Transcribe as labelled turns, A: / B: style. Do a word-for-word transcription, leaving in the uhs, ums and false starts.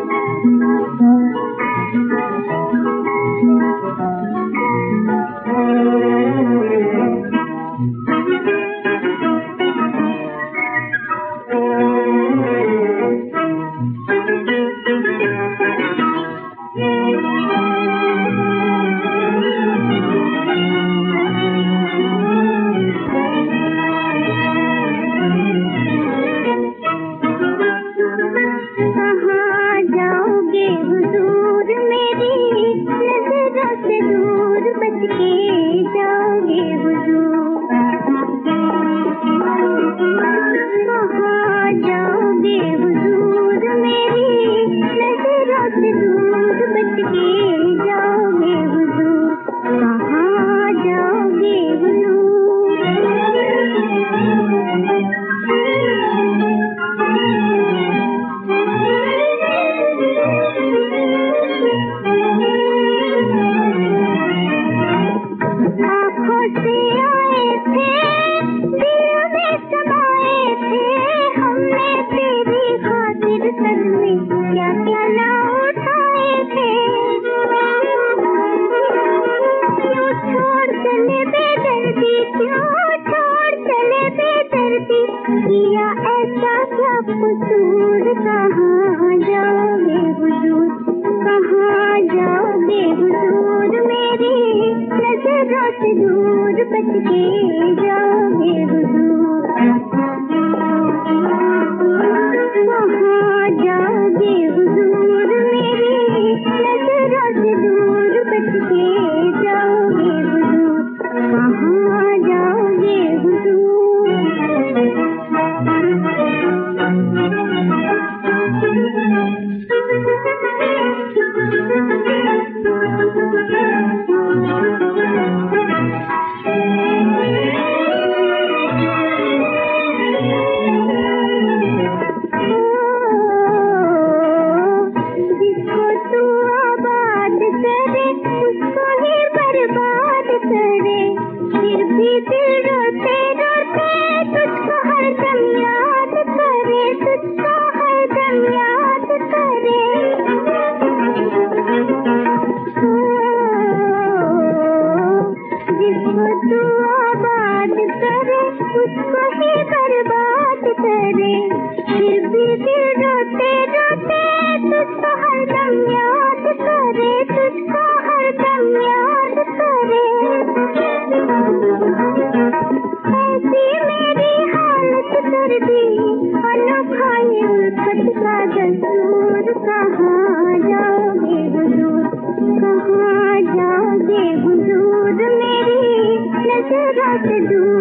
A: किया ऐसा क्या कसूर, कहाँ जाओगे हुजूर, कहाँ जाओगे हुजूर, मेरी नजरों से दूर बच के जाओगे हुजूर, कहाँ जाओगे हुजूर, मेरी नजरों से दूर बच के जाओगे हुजूर, कहाँ जाओगे हुजूर। जिसको तू आबाद करे उसको ही बर्बाद करे, फिर भी दिल रोते रोते तुझको हरदम याद करे, तुझको हरदम याद करे। जिसको तू आबाद करे उसको ही बर्बाद करे, फिर भी दिल रोते रोते तुझको हरदम याद करे, तुझको हरदम याद करे। ऐसी मेरी हालत कर दी अनोखा ये उल्फत का दस्तूर, कहाँ जाओगे हुजूर, कहाँ जाओगे हुजूर, मेरी नजरों से दूर